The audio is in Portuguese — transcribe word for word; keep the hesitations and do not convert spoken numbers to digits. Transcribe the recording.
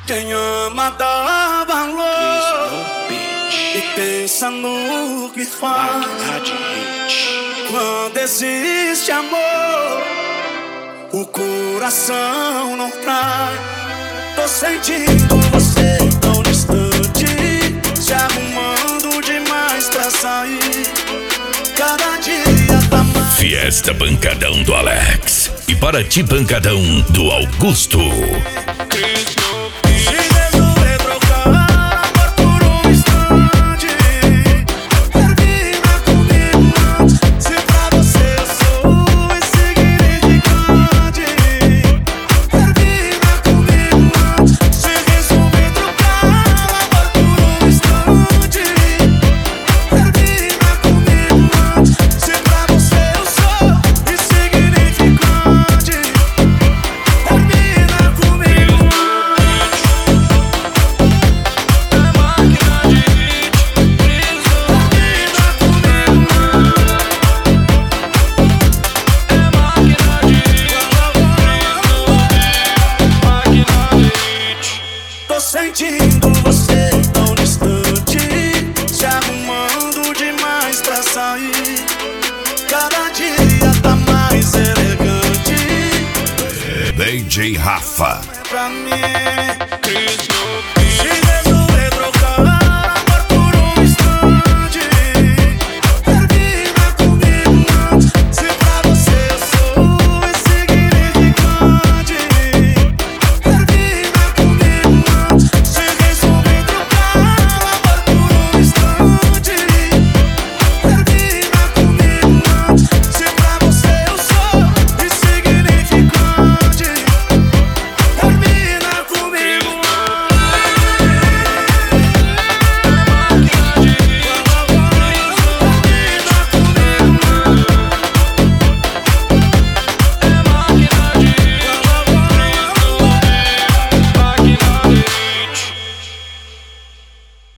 Quem ama dá valor e pensa no que faz. Quando existe amor, o coração não cai. Tô sentindo você tão distante, se arrumando demais pra sair. Cada dia tá mais. Fiesta Pancadão do Alex e para ti Pancadão do Augusto. Sentindo você tão distante, se arrumando demais pra sair. Cada dia tá mais elegante. D J Rafa. Pra mim,